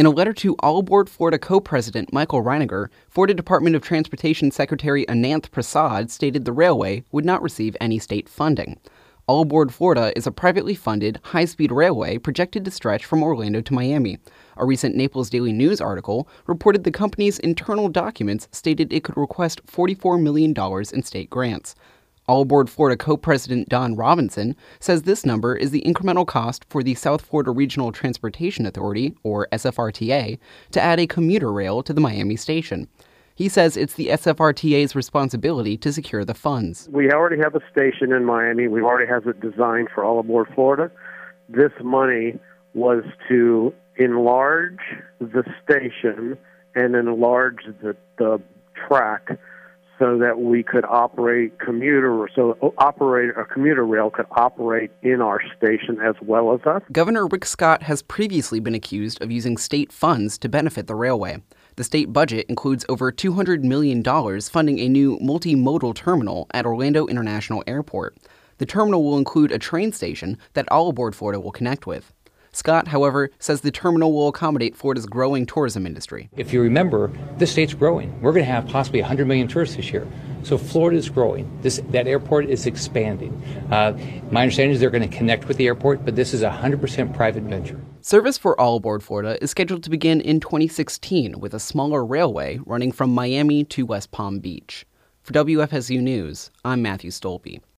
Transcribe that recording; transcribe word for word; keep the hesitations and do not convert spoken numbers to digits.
In a letter to All Aboard Florida co-president Michael Reiniger, Florida Department of Transportation Secretary Ananth Prasad stated the railway would not receive any state funding. All Aboard Florida is a privately funded, high-speed railway projected to stretch from Orlando to Miami. A recent Naples Daily News article reported the company's internal documents stated it could request forty-four million dollars in state grants. All Aboard Florida co-president Don Robinson says this number is the incremental cost for the South Florida Regional Transportation Authority, or S F R T A, to add a commuter rail to the Miami station. He says it's the S F R T A's responsibility to secure the funds. We already have a station in Miami. We already have it designed for All Aboard Florida. This money was to enlarge the station and enlarge the, the track so that we could operate commuter, so operate a commuter rail could operate in our station as well as us. Governor Rick Scott has previously been accused of using state funds to benefit the railway. The state budget includes over two hundred million dollars funding a new multimodal terminal at Orlando International Airport. The terminal will include a train station that All Aboard Florida will connect with. Scott, however, says the terminal will accommodate Florida's growing tourism industry. If you remember, this state's growing. We're going to have possibly one hundred million tourists this year. So Florida is growing. This, that airport is expanding. Uh, my understanding is they're going to connect with the airport, but this is a one hundred percent private venture. Service for All Aboard Florida is scheduled to begin in twenty sixteen with a smaller railway running from Miami to West Palm Beach. For W F S U News, I'm Matthew Stolpe.